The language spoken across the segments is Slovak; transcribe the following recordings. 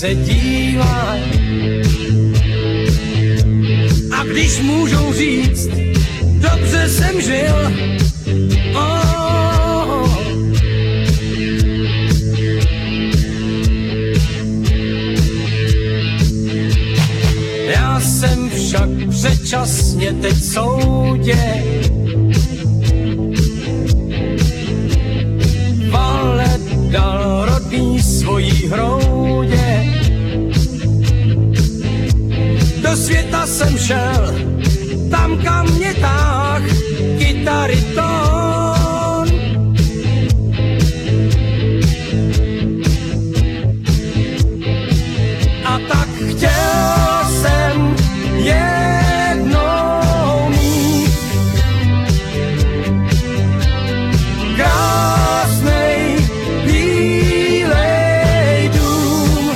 se dívaj. A když můžou říct, dobře jsem žil, já jsem však předčasně teď soudě. Valet dal rodný svojí hroudě. Do světa jsem šel, tam kam mě táh kytary tón. A tak chtěl jsem jednou mít krásnej bílej dům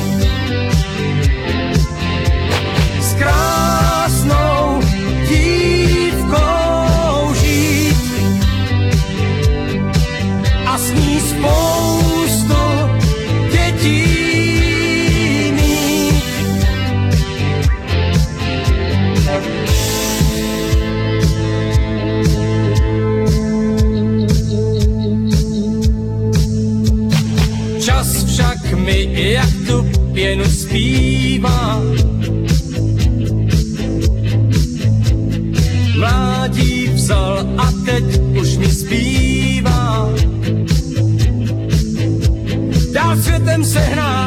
s krásnou dívkou žít a s ní spoustu dětí mít. Čas však mi jak tu pěnu zpívá. Mládí vzal a teď už mi zbývá dál světem se hrát.